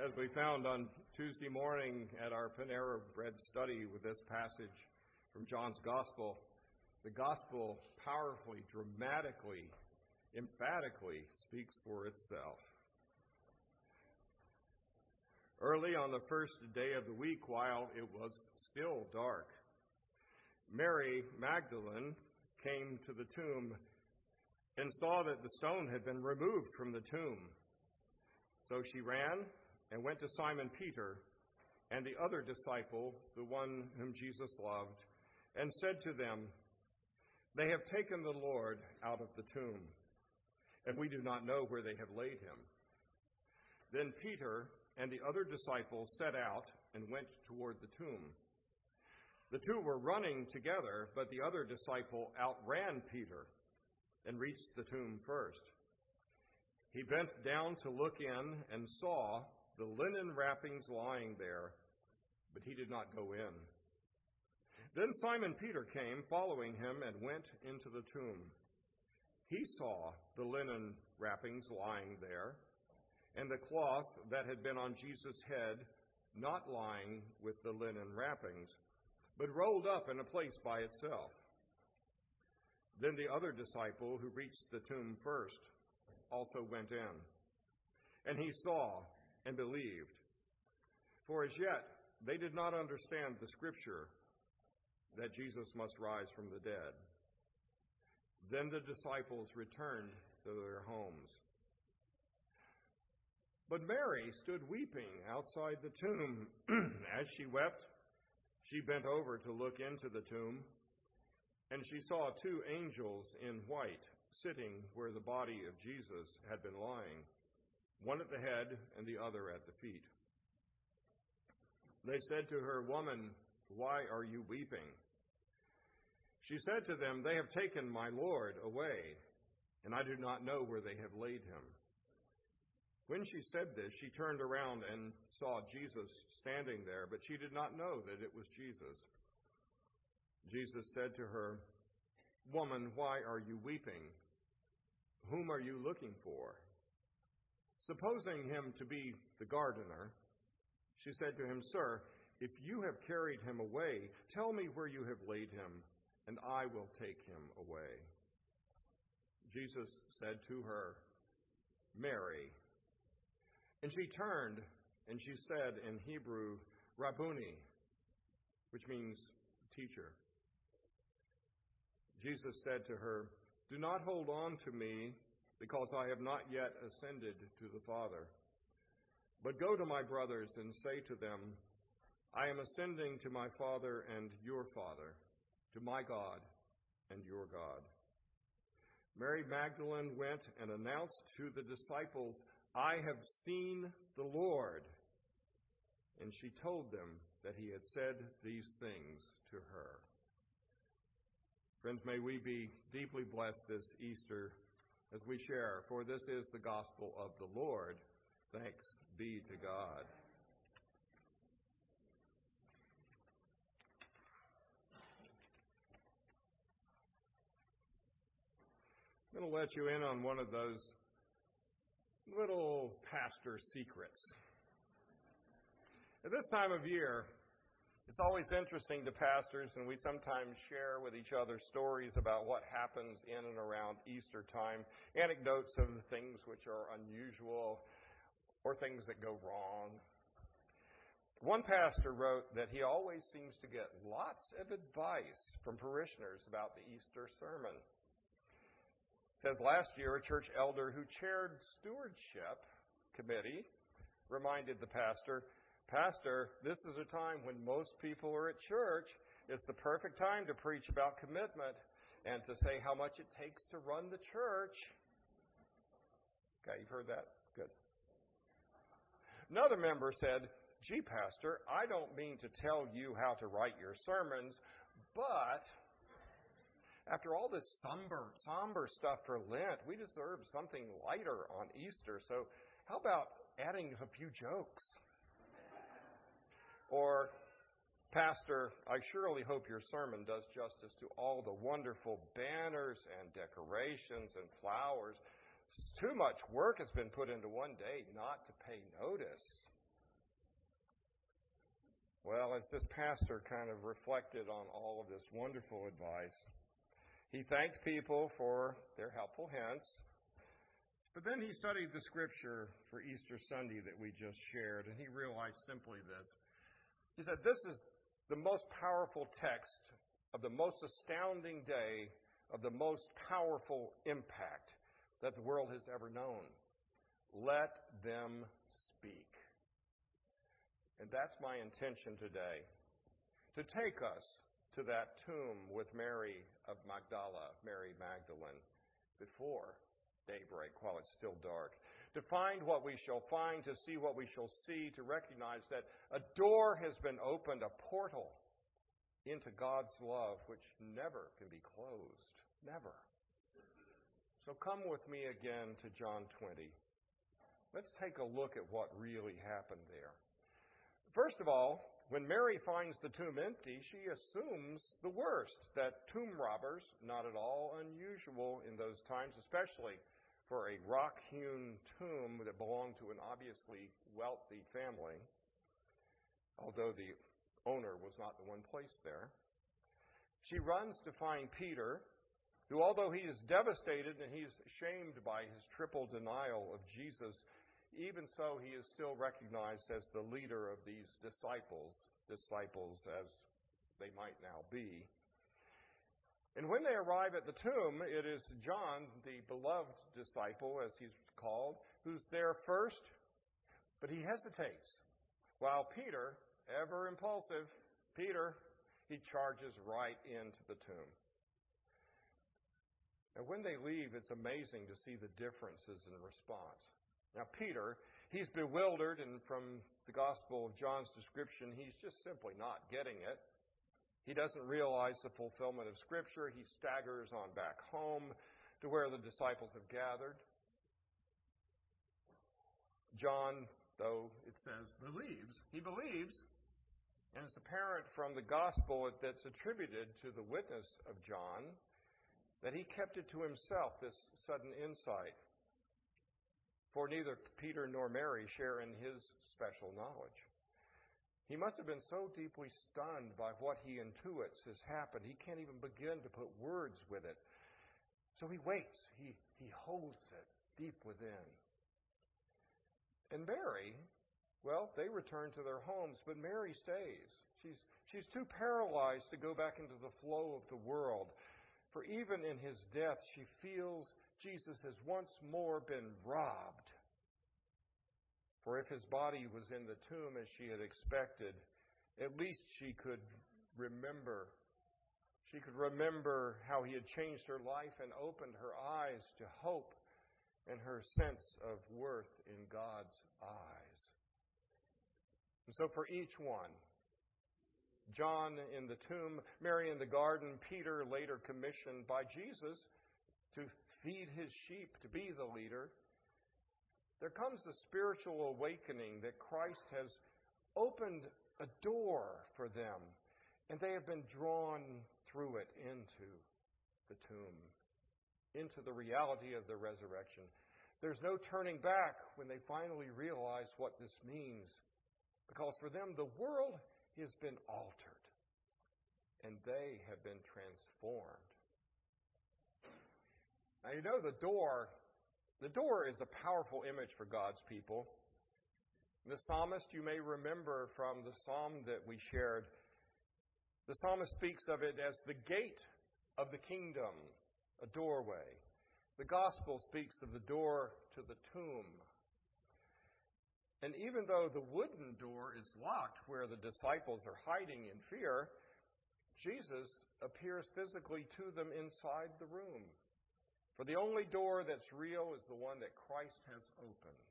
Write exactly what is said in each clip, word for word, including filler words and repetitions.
As we found on Tuesday morning at our Panera Bread study with this passage from John's Gospel, the Gospel powerfully, dramatically, emphatically speaks for itself. Early on the first day of the week, while it was still dark, Mary Magdalene came to the tomb and saw that the stone had been removed from the tomb. So she ran and went to Simon Peter and the other disciple, the one whom Jesus loved, and said to them, "They have taken the Lord out of the tomb, and we do not know where they have laid him." Then Peter and the other disciple set out and went toward the tomb. The two were running together, but the other disciple outran Peter and reached the tomb first. He bent down to look in and saw the linen wrappings lying there, but he did not go in. Then Simon Peter came, following him, and went into the tomb. He saw the linen wrappings lying there, and the cloth that had been on Jesus' head not lying with the linen wrappings, but rolled up in a place by itself. Then the other disciple who reached the tomb first also went in, and he saw and believed. For as yet they did not understand the scripture that Jesus must rise from the dead. Then the disciples returned to their homes. But Mary stood weeping outside the tomb. As she wept, she bent over to look into the tomb, and she saw two angels in white sitting where the body of Jesus had been lying, one at the head and the other at the feet. They said to her, "Woman, why are you weeping?" She said to them, "They have taken my Lord away, and I do not know where they have laid him." When she said this, she turned around and saw Jesus standing there, but she did not know that it was Jesus. Jesus said to her, "Woman, why are you weeping? Whom are you looking for?" Supposing him to be the gardener, she said to him, "Sir, if you have carried him away, tell me where you have laid him, and I will take him away." Jesus said to her, "Mary." And she turned and she said in Hebrew, "Rabboni," which means teacher. Jesus said to her, "Do not hold on to me, because I have not yet ascended to the Father. But go to my brothers and say to them, I am ascending to my Father and your Father, to my God and your God." Mary Magdalene went and announced to the disciples, "I have seen the Lord." And she told them that he had said these things to her. Friends, may we be deeply blessed this Easter as we share, for this is the gospel of the Lord. Thanks be to God. I'm going to let you in on one of those little pastor secrets. At this time of year, it's always interesting to pastors, and we sometimes share with each other stories about what happens in and around Easter time, anecdotes of the things which are unusual or things that go wrong. One pastor wrote that he always seems to get lots of advice from parishioners about the Easter sermon. It says last year, a church elder who chaired stewardship committee reminded the pastor, "Pastor, this is a time when most people are at church. It's the perfect time to preach about commitment and to say how much it takes to run the church." Okay, you've heard that? Good. Another member said, "Gee, Pastor, I don't mean to tell you how to write your sermons, but after all this somber, somber stuff for Lent, we deserve something lighter on Easter. So how about adding a few jokes?" Or, "Pastor, I surely hope your sermon does justice to all the wonderful banners and decorations and flowers. Too much work has been put into one day not to pay notice." Well, as this pastor kind of reflected on all of this wonderful advice, he thanked people for their helpful hints, but then he studied the scripture for Easter Sunday that we just shared, and he realized simply this. He said, this is the most powerful text of the most astounding day of the most powerful impact that the world has ever known. Let them speak. And that's my intention today, to take us to that tomb with Mary of Magdala, Mary Magdalene, before daybreak, while it's still dark. To find what we shall find, to see what we shall see, to recognize that a door has been opened, a portal into God's love, which never can be closed. Never. So come with me again to John twenty. Let's take a look at what really happened there. First of all, when Mary finds the tomb empty, she assumes the worst, that tomb robbers, not at all unusual in those times, especially for a rock-hewn tomb that belonged to an obviously wealthy family, although the owner was not the one placed there. She runs to find Peter, who, although he is devastated and he is shamed by his triple denial of Jesus, even so, he is still recognized as the leader of these disciples, disciples as they might now be. And when they arrive at the tomb, it is John, the beloved disciple, as he's called, who's there first, but he hesitates. While Peter, ever impulsive, Peter, he charges right into the tomb. And when they leave, it's amazing to see the differences in response. Now, Peter, he's bewildered, and from the Gospel of John's description, he's just simply not getting it. He doesn't realize the fulfillment of Scripture. He staggers on back home to where the disciples have gathered. John, though it says believes, he believes, and it's apparent from the Gospel that's attributed to the witness of John that he kept it to himself, this sudden insight. For neither Peter nor Mary share in his special knowledge. He must have been so deeply stunned by what he intuits has happened, he can't even begin to put words with it. So he waits. He, he holds it deep within. And Mary, well, they return to their homes, but Mary stays. She's, she's too paralyzed to go back into the flow of the world. For even in his death, she feels Jesus has once more been robbed. For if his body was in the tomb as she had expected, at least she could remember. She could remember how he had changed her life and opened her eyes to hope and her sense of worth in God's eyes. And so for each one, John in the tomb, Mary in the garden, Peter later commissioned by Jesus to feed his sheep, to be the leader, there comes the spiritual awakening that Christ has opened a door for them, and they have been drawn through it into the tomb, into the reality of the resurrection. There's no turning back when they finally realize what this means, because for them the world has been altered, and they have been transformed. Now, you know, the door, the door is a powerful image for God's people. The psalmist, you may remember from the psalm that we shared, the psalmist speaks of it as the gate of the kingdom, a doorway. The gospel speaks of the door to the tomb. And even though the wooden door is locked where the disciples are hiding in fear, Jesus appears physically to them inside the room. For the only door that's real is the one that Christ has opened.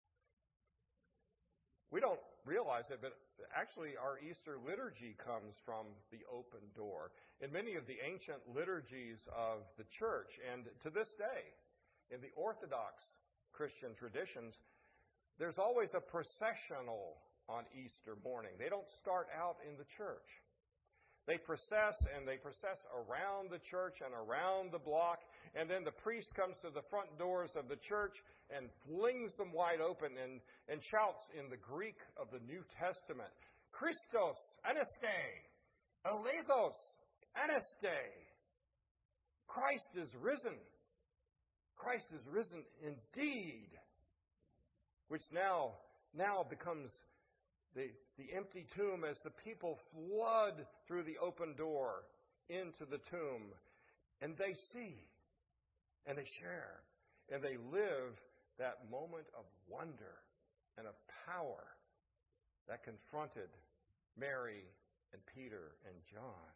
We don't realize it, but actually our Easter liturgy comes from the open door. In many of the ancient liturgies of the church, and to this day, in the Orthodox Christian traditions, there's always a processional on Easter morning. They don't start out in the church. They process, and they process around the church and around the block, and then the priest comes to the front doors of the church and flings them wide open and, and shouts in the Greek of the New Testament, Christos aneste, eleithos aneste. Christ is risen. Christ is risen indeed. Which now, now becomes the, the empty tomb as the people flood through the open door into the tomb. And they see, and they share, and they live that moment of wonder and of power that confronted Mary and Peter and John.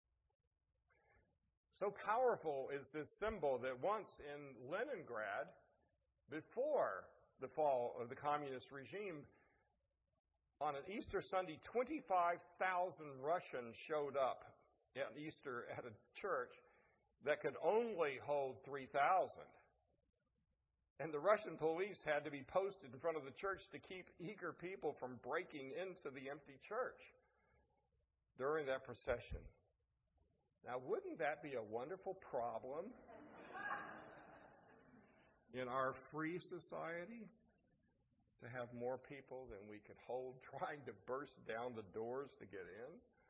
So powerful is this symbol that once in Leningrad, before the fall of the communist regime, on an Easter Sunday, twenty-five thousand Russians showed up at Easter at a church that could only hold three thousand. And the Russian police had to be posted in front of the church to keep eager people from breaking into the empty church during that procession. Now, wouldn't that be a wonderful problem in our free society? To have more people than we could hold trying to burst down the doors to get in?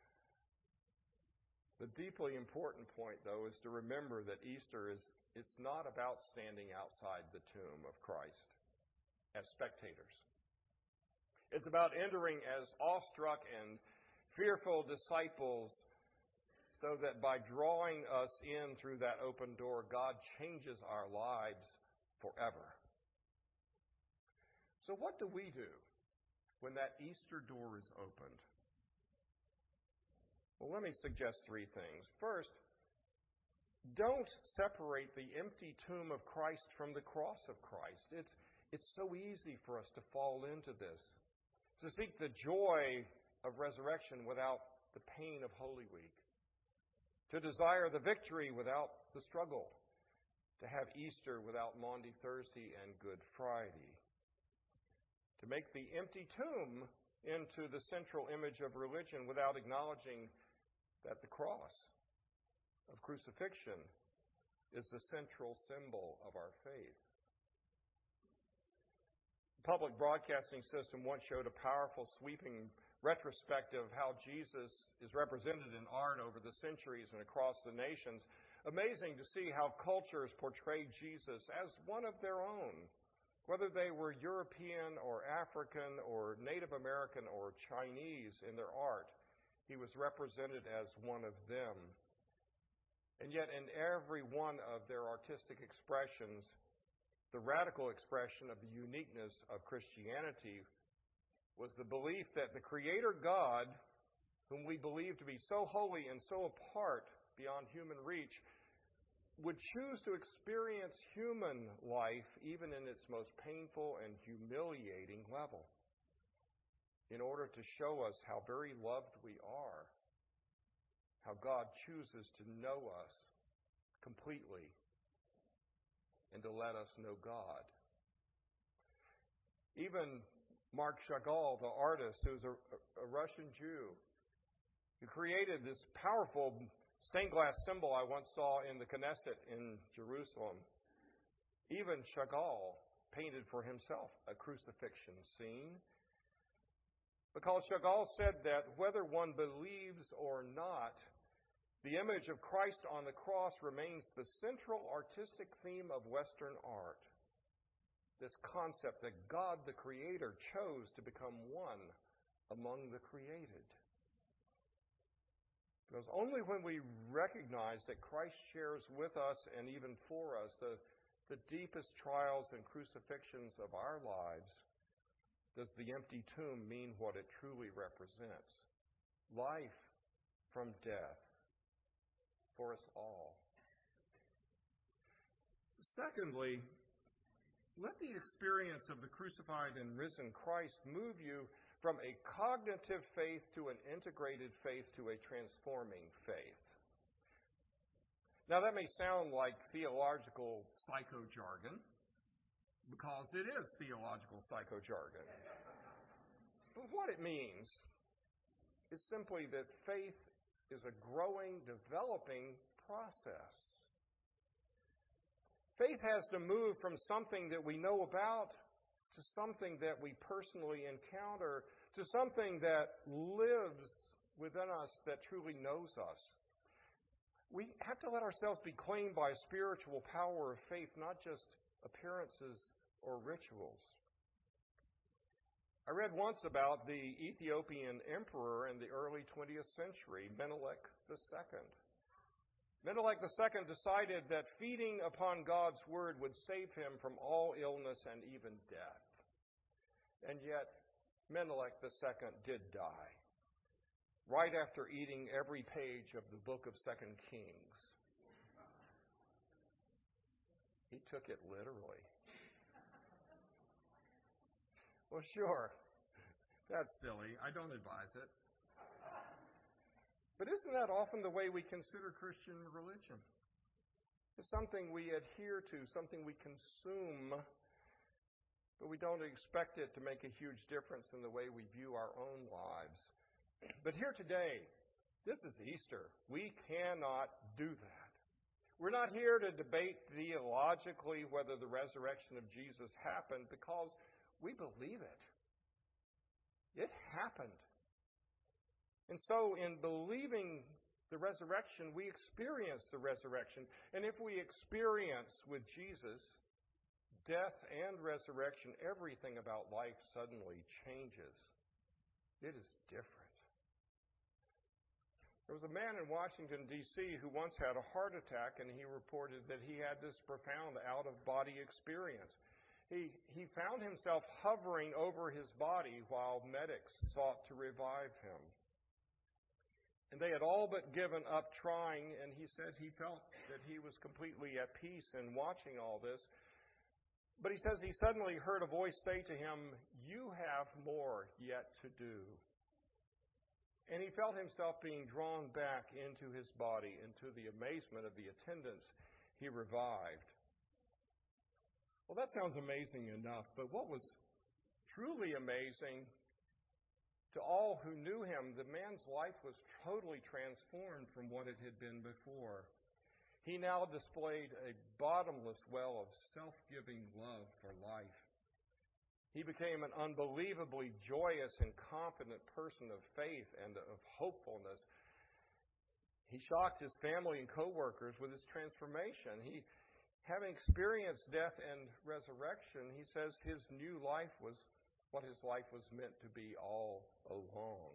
The deeply important point, though, is to remember that Easter is it's not about standing outside the tomb of Christ as spectators. It's about entering as awestruck and fearful disciples so that by drawing us in through that open door, God changes our lives forever. So what do we do when that Easter door is opened? Well, let me suggest three things. First, don't separate the empty tomb of Christ from the cross of Christ. It's, it's so easy for us to fall into this, to seek the joy of resurrection without the pain of Holy Week, to desire the victory without the struggle, to have Easter without Maundy Thursday and Good Friday, to make the empty tomb into the central image of religion without acknowledging that the cross of crucifixion is the central symbol of our faith. The public broadcasting system once showed a powerful, sweeping retrospective of how Jesus is represented in art over the centuries and across the nations. Amazing to see how cultures portrayed Jesus as one of their own, whether they were European or African or Native American or Chinese in their art. He was represented as one of them. And yet in every one of their artistic expressions, the radical expression of the uniqueness of Christianity was the belief that the Creator God, whom we believe to be so holy and so apart beyond human reach, would choose to experience human life even in its most painful and humiliating level in order to show us how very loved we are, how God chooses to know us completely and to let us know God. Even Marc Chagall, the artist, who's a, a Russian Jew, who created this powerful stained glass symbol I once saw in the Knesset in Jerusalem. Even Chagall painted for himself a crucifixion scene, because Chagall said that whether one believes or not, the image of Christ on the cross remains the central artistic theme of Western art. This concept that God the Creator chose to become one among the created. Because only when we recognize that Christ shares with us and even for us the, the deepest trials and crucifixions of our lives does the empty tomb mean what it truly represents. Life from death for us all. Secondly, let the experience of the crucified and risen Christ move you from a cognitive faith to an integrated faith to a transforming faith. Now that may sound like theological psycho-jargon, because it is theological psycho-jargon. But what it means is simply that faith is a growing, developing process. Faith has to move from something that we know about to something that we personally encounter, to something that lives within us, that truly knows us. We have to let ourselves be claimed by a spiritual power of faith, not just appearances or rituals. I read once about the Ethiopian emperor in the early twentieth century, Menelik the Second. Menelik the Second decided that feeding upon God's word would save him from all illness and even death. And yet, Menelik the Second did die, right after eating every page of the book of Second Kings. He took it literally. Well, sure, that's silly. I don't advise it. But isn't that often the way we consider Christian religion? It's something we adhere to, something we consume, but we don't expect it to make a huge difference in the way we view our own lives. But here today, this is Easter. We cannot do that. We're not here to debate theologically whether the resurrection of Jesus happened, because we believe it. It happened. And so in believing the resurrection, we experience the resurrection. And if we experience with Jesus death and resurrection, everything about life suddenly changes. It is different. There was a man in Washington, D C who once had a heart attack, and he reported that he had this profound out-of-body experience. He, he found himself hovering over his body while medics sought to revive him. And they had all but given up trying, and he said he felt that he was completely at peace in watching all this. But he says he suddenly heard a voice say to him, "You have more yet to do." And he felt himself being drawn back into his body, and to the amazement of the attendants, he revived. Well, that sounds amazing enough, but what was truly amazing to all who knew him, the man's life was totally transformed from what it had been before. He now displayed a bottomless well of self-giving love for life. He became an unbelievably joyous and confident person of faith and of hopefulness. He shocked his family and co-workers with his transformation. He, having experienced death and resurrection, he says his new life was what his life was meant to be all along.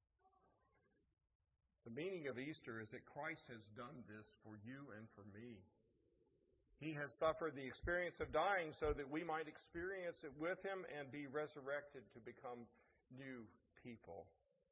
The meaning of Easter is that Christ has done this for you and for me. He has suffered the experience of dying so that we might experience it with him and be resurrected to become new people.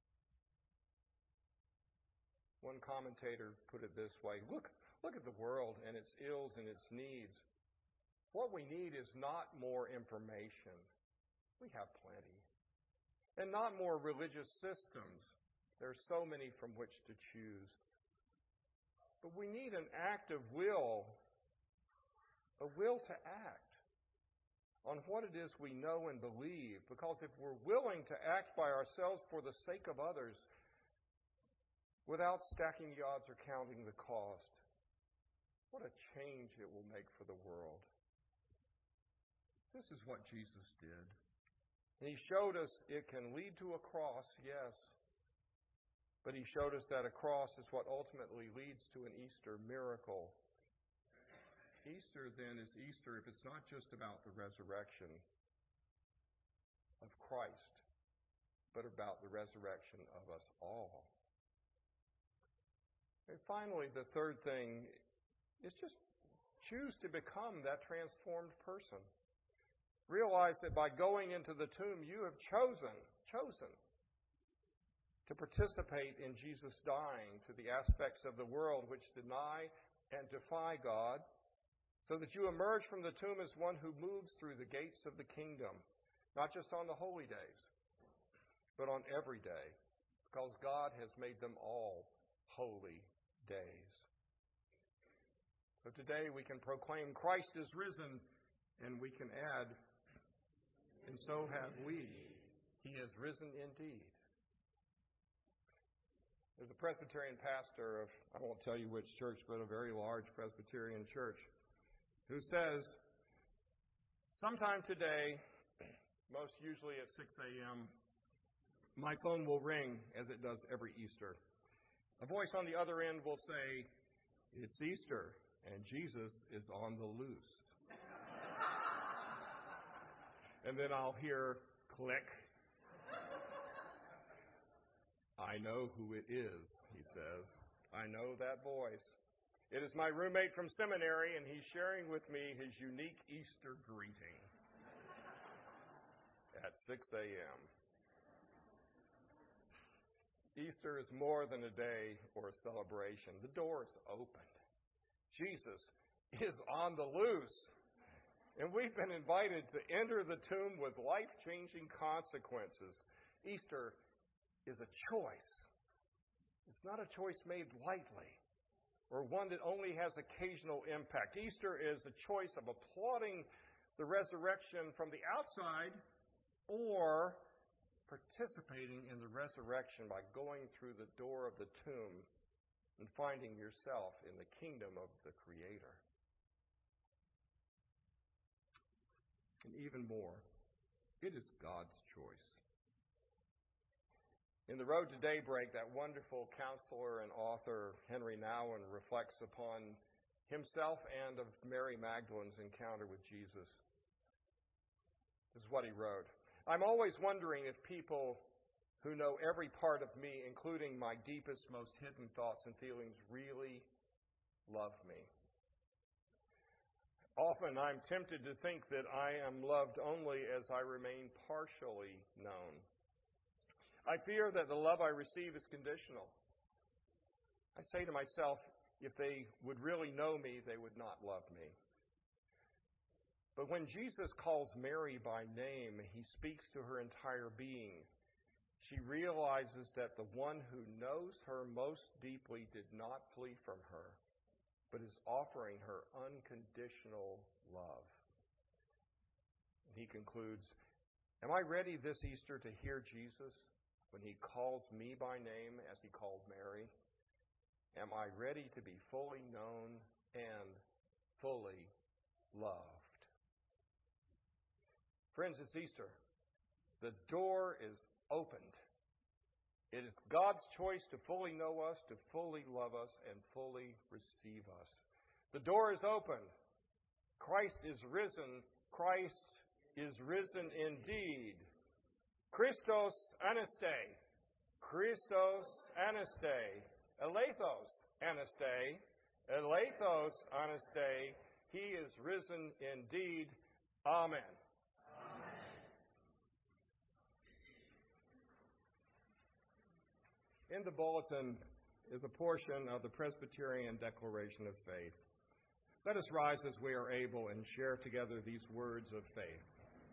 One commentator put it this way: Look, look at the world and its ills and its needs. What we need is not more information. We have plenty. And not more religious systems. There are so many from which to choose. But we need an active will, a will to act on what it is we know and believe. Because if we're willing to act by ourselves for the sake of others, without stacking the odds or counting the cost, what a change it will make for the world. This is what Jesus did. And he showed us it can lead to a cross, yes. But he showed us that a cross is what ultimately leads to an Easter miracle. Easter, then, is Easter if it's not just about the resurrection of Christ, but about the resurrection of us all. And finally, the third thing is just choose to become that transformed person. Realize that by going into the tomb, you have chosen, chosen to participate in Jesus dying to the aspects of the world which deny and defy God, so that you emerge from the tomb as one who moves through the gates of the kingdom, not just on the holy days, but on every day, because God has made them all holy days. So today we can proclaim Christ is risen, and we can add, and so have we. He has risen indeed. There's a Presbyterian pastor of, I won't tell you which church, but a very large Presbyterian church, who says, sometime today, most usually at six a.m., my phone will ring, as it does every Easter. A voice on the other end will say, "It's Easter, and Jesus is on the loose." And then I'll hear click. "I know who it is," he says. "I know that voice. It is my roommate from seminary, and he's sharing with me his unique Easter greeting at six a.m. Easter is more than a day or a celebration. The door is opened. Jesus is on the loose. And we've been invited to enter the tomb with life-changing consequences. Easter is a choice. It's not a choice made lightly or one that only has occasional impact. Easter is a choice of applauding the resurrection from the outside or participating in the resurrection by going through the door of the tomb and finding yourself in the kingdom of the Creator. And even more, it is God's choice. In The Road to Daybreak, that wonderful counselor and author Henry Nouwen reflects upon himself and of Mary Magdalene's encounter with Jesus. This is what he wrote. "I'm always wondering if people who know every part of me, including my deepest, most hidden thoughts and feelings, really love me. Often I'm tempted to think that I am loved only as I remain partially known. I fear that the love I receive is conditional. I say to myself, if they would really know me, they would not love me. But when Jesus calls Mary by name, he speaks to her entire being. She realizes that the one who knows her most deeply did not flee from her, but is offering her unconditional love." And he concludes, "Am I ready this Easter to hear Jesus when he calls me by name as he called Mary? Am I ready to be fully known and fully loved?" Friends, it's Easter. The door is opened. It is God's choice to fully know us, to fully love us, and fully receive us. The door is open. Christ is risen. Christ is risen indeed. Christos aneste. Christos aneste. Eleithos aneste. Eleithos aneste. He is risen indeed. Amen. In the bulletin is a portion of the Presbyterian Declaration of Faith. Let us rise as we are able and share together these words of faith.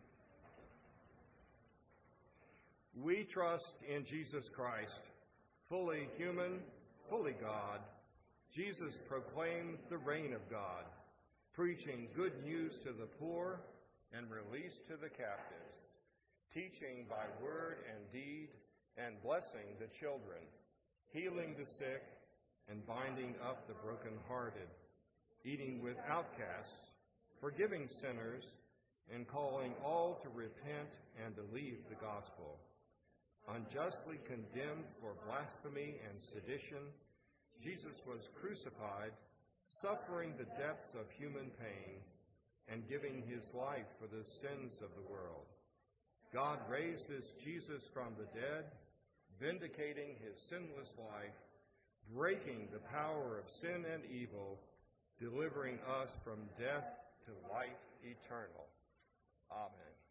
We trust in Jesus Christ, fully human, fully God. Jesus proclaimed the reign of God, preaching good news to the poor and release to the captives, teaching by word and deed, and blessing the children, healing the sick, and binding up the brokenhearted, eating with outcasts, forgiving sinners, and calling all to repent and believe the gospel. Unjustly condemned for blasphemy and sedition, Jesus was crucified, suffering the depths of human pain, and giving his life for the sins of the world. God raised this Jesus from the dead, vindicating his sinless life, breaking the power of sin and evil, delivering us from death to life eternal. Amen.